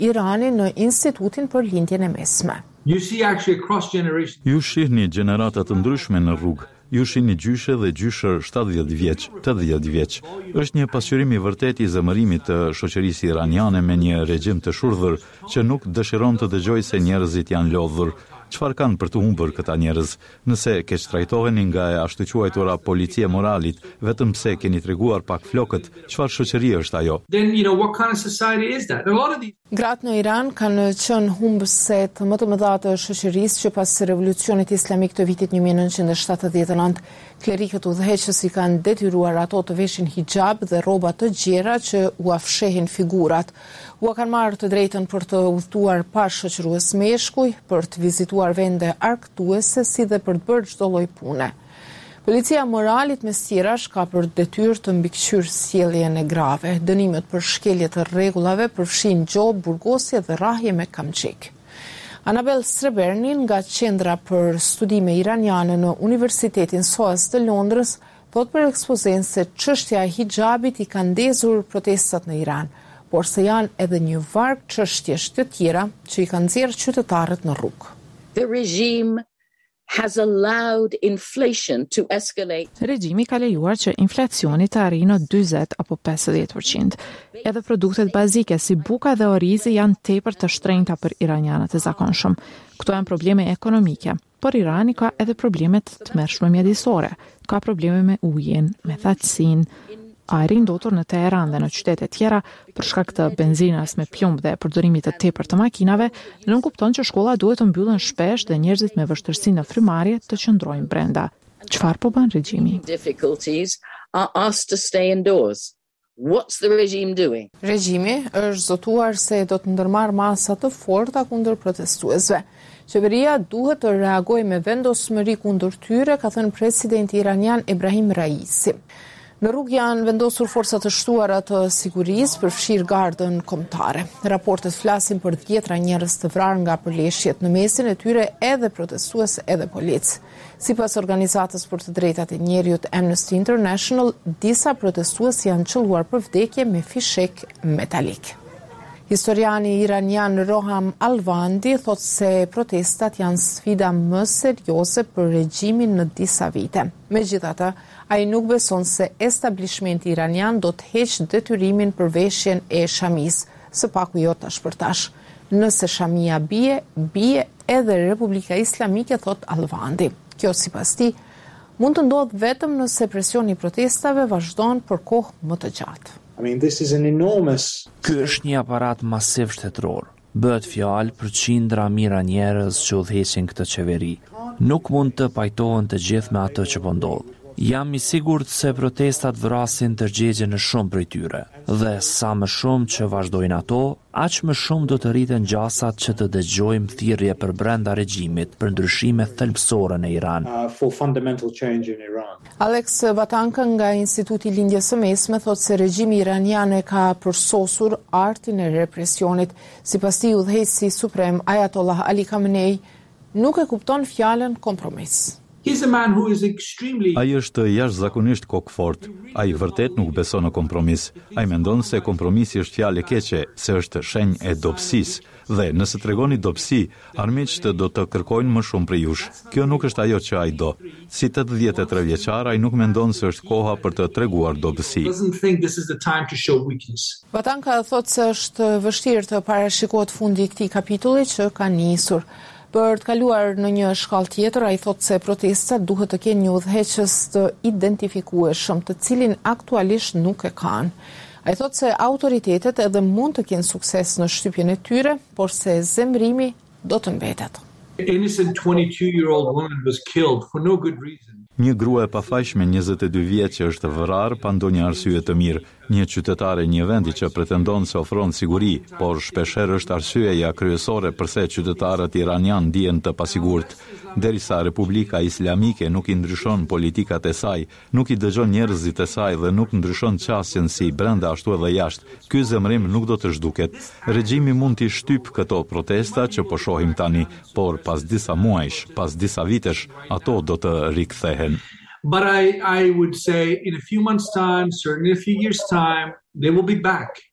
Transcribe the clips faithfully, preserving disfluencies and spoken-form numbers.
Irani në Institutin për Lindjen e Mesme. Ju shihni gjenerata të ndryshme në rrugë. Ju shihni gjyshe dhe gjyshër shtatëdhjetë vjeç, tetëdhjetë vjeç. Është një pasqyrim i vërtetë i zemërimit të shoqërisë iraniane me një regjim të shurdhër që nuk dëshiron të dëgjojë se njerëzit janë lodhur. Çfarë kanë për të humbur këta njerëz? Nëse keq trajtoheni nga e ashtu quajtura policia e moralit, vetëm pse keni treguar pak flokët, çfarë shoqëri është ajo? Then, you know, what kind of society is that? A lot of these Gratë në Iran kanë qenë humbëse të më të mëdha të shoqërisë që pas revolucionit islamik të vitit një mijë e nëntëqind e shtatëdhjetë e nëntë, klerikët udhëheqësi kanë detyruar ato të veshin hijab dhe rroba të gjera që u afshehin figurat. U kanë marrë të drejtën për të udhëtuar pa shoqërues meshkuj, për të vizituar vende argëtuese si dhe për të bërë çdo lloj pune. Policia moralit me tjerash ka për detyrë të mbikëqyrë sjelljen e grave. Dënimet për shkelje të rregullave përfshin gjob, burgosje dhe rrahje me kamçik. Anabel Srebernin nga Qendra për Studime Iraniane në Universitetin S O A S të Londrës thot për ekspozenë se çështja e hijabit i ka ndezur protestat në Iran, por se janë edhe një varg çështjesh të tjera që i kanë nxjerrë qytetarët në rrugë. The regime has allowed inflation to escalate. Regjimi ka lejuar që inflacioni të arrijë në dyzet apo pesëdhjetë përqind. Edhe produktet bazike si buka dhe orizi janë tepër të shtrenjta për iranianët e zakonshëm. Këto janë probleme ekonomike, por Irani ka edhe probleme të tmerrshme mjedisore. Ka probleme me ujin, me thatësinë, ajri ndotur në Teheran dhe në qytete tjera për shkak të benzinës me plumb dhe përdorimit të tepërt të makinave, nuk kupton që shkolla duhet të mbyllen shpesh dhe njerëzit me vështirësi në frymarrje të qëndrojnë brenda. Çfarë po bën regjimi? Difficulties are asked to stay indoors. What's the regime doing? Regjimi është zotuar se do të ndërmarrë masa të forta kundër protestuesve. Qeveria duhet të reagojë me vendosmëri kundër tyre, ka thënë presidenti iranian Ebrahim Raisi. Në rrugë janë vendosur forca të shtuara të sigurisë, përfshirë gardën kombëtare. Raportet flasin për dhjetra njerëz të vrarë nga përleshjet, në mesin e tyre edhe protestues edhe polic. Sipas organizatës për të drejtat e njerëzit Amnesty International, disa protestues janë qelluar për vdekje me fishek metalik. Historiani iranian Roham Alvandi thot se protestat janë sfida më serioze për regjimin në disa vite. Megjithatë, ai nuk beson se establishmenti iranian do të heqë detyrimin për veshjen e shamis, së paku jo tash për tash. Nëse shamia bie, bie edhe Republika Islamike, thot Alvandi. Kjo sipas tij mund të ndodhë vetëm nëse presioni i protestave vazhdon për kohë më të gjatë. I mean, this is an enormous... Ky është një aparat masiv shtetëror. Bëhet fjalë për qindra mijëra njerëz që udhëheqin këtë qeveri. Nuk mund të pajtohen të gjithë me atë që po ndodh. Jam i sigurt se protestat vrasin tërgjegje në shumë prej tyre, dhe sa më shumë që vazhdojnë ato, aq më shumë do të rriten gjasat që të dëgjojmë thirrje për brenda regjimit për ndryshime thelbësore në Iran. Uh, for fundamental change in Iran. Alex Vatanka nga Instituti i Lindjes së Mesme thot se regjimi iranian e ka përsosur artin e represionit. Sipas tij, udhëheqësi suprem Ayatollah Ali Khamenei nuk e kupton fjalën kompromis. He's a man who is extremely Ai është jashtëzakonisht kokfort. Ai vërtet nuk beson në kompromis. Ai mendon se kompromisi është fjalë e keqe, se është shenjë e dobësisë. Dhe nëse tregoni dobësi, armiqtë do të kërkojnë më shumë prej jush. Kjo nuk është ajo që ai do. Si tetëdhjetë e tre vjeçar, ai nuk mendon se është koha për të treguar dobësi. doesn't think this is the time to show weakness. Vatanka thot se është vështirë të parashikohet fundi i këtij kapitulli që ka nisur. Për të kaluar në një shkallë tjetër, ai thot se protestat duhet të kenë një udhëheqës të identifikueshëm, të cilin aktualisht nuk e kanë. Ai thot se autoritetet edhe mund të kenë sukses në shtypjen e tyre, por se zemrimi do të mbetet. An innocent twenty-two-year-old woman was killed for no good reason. Një grua e pafajshme njëzet e dy vjeç që është vrarë pa ndonjë arsye të mirë, një qytetare një vendi që pretendon se ofron siguri, por shpeshherë është arsyeja kryesore pse qytetarët iranian ndihen të pasigurt. Derisa Republika Islamike nuk i ndryshon politikat e saj, nuk i dëgjon njerëzit e saj dhe nuk ndryshon qasjen si brenda ashtu edhe jashtë, ky zemrim nuk do të zhduket. Regjimi mund t'i shtyp këto protesta që po shohim tani, por pas disa muajsh, pas disa vitesh, ato do të rikthehen. But I, I would say in a few months' time, certainly in a few years' time, they will be back.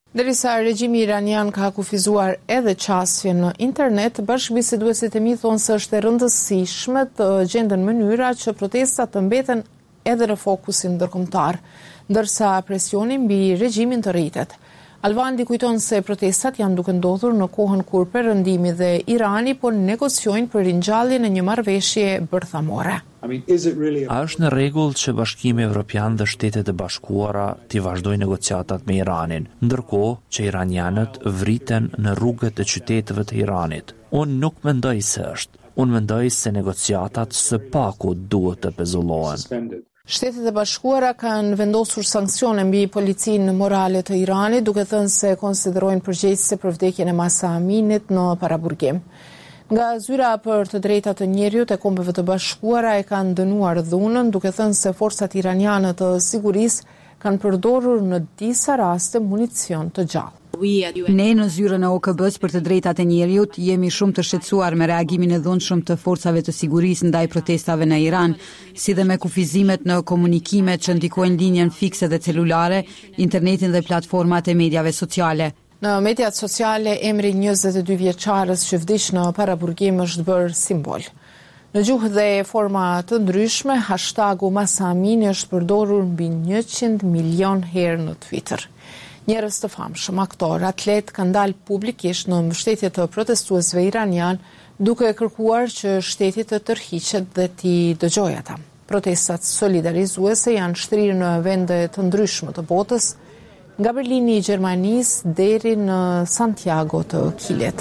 Derisa regjimi iranian ka kufizuar edhe qasjen në internet, bashkëbiseduesit e mi thonë se është e rëndësishme të gjenden mënyra që protestat të mbeten edhe në fokusin ndërkombëtar, ndërsa presioni mbi regjimin të rritet. Alvandi kujton se protestat janë duke ndodhur në kohën kur Perëndimi dhe Irani po negociojnë për ringjalljen e një marrëveshje bërthamore. I mean, is it really A është në rregull që Bashkimi Evropian dhe Shtetet e Bashkuara të vazhdojnë negociatat me Iranin, ndërkohë që iranianët vriten në rrugët e qyteteve të Iranit? Unë nuk mendoj se është. Unë mendoj se negociatat së paku duhet të pezullohen. suspended? Shtetet e Bashkuara kanë vendosur sanksione mbi policinë morale të Iranit, duke thënë se konsiderojnë përgjegjëse për vdekjen e Mahsa Aminit në paraburgim. Nga zyra për të drejtat të njerëzit e Kombeve të Bashkuara e kanë dënuar dhunën, duke thënë se forcat iraniane të sigurisë kanë përdorur në disa raste municion të gjallë. Ne në zyrën e O K B-s për të drejtat e njerëzit jemi shumë të shqetësuar me reagimin e dhunshëm të forcave të sigurisë ndaj protestave në Iran, si dhe me kufizimet në komunikime që ndikojnë linjen fikse dhe celulare, internetin dhe platformat e medjave sociale. Në mediat sociale, emri njëzet e dy vjeçares që vdiq në paraburgim është bërë simbol. Në gjuhë dhe forma të ndryshme, hashtagu Mahsa Amini është përdorur mbi njëqind milion herë në Twitter. Njerëz të famshëm, aktor, atlet kanë dalë publikisht në mbështetje të protestuesve iranian, duke kërkuar që shteti të tërhiqet dhe t'i dëgjojë ata. Protestat solidarizuese janë shtrirë në vende të ndryshme të botës, nga Berlini i Gjermanisë deri në Santiago të Kilet.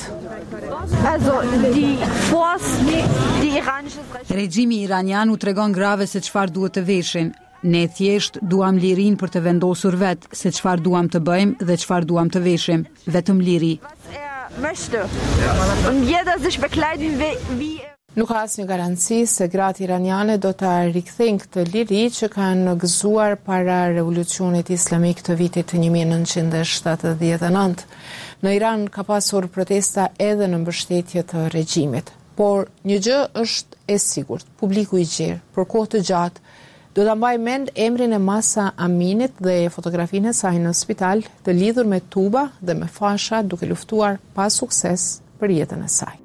Regjimi iranian u tregon grave se çfarë duhet të veshin. Ne thjesht duam lirin për të vendosur vetë se çfarë duam të bëjmë dhe çfarë duam të veshim, vetëm liri. Nuk ka asnjë garanci se gratë iraniane do ta rikthejnë këtë liri që kanë gëzuar para revolucionit islamik të vitit një mijë e nëntëqind e shtatëdhjetë e nëntë. Në Iran ka pasur protesta edhe në mbështetje të regjimit, por një gjë është e sigurt, publiku i gjerë për kohë të gjatë do ta mbaj mend emrin e Mahsa Aminit dhe fotografinë e saj në spital, të lidhur me tuba dhe me fasha, duke luftuar pa sukses për jetën e saj.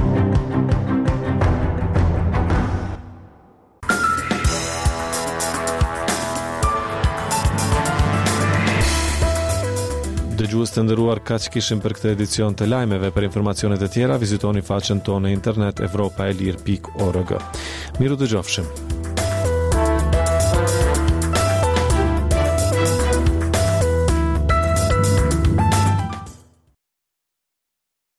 Dëgjues të nderuar, kaq kishim për këtë edicion të lajmeve. Për informacionet e tjera vizitoni faqen tonë në internet evropaelir pikë org. Miru dëgjofshim.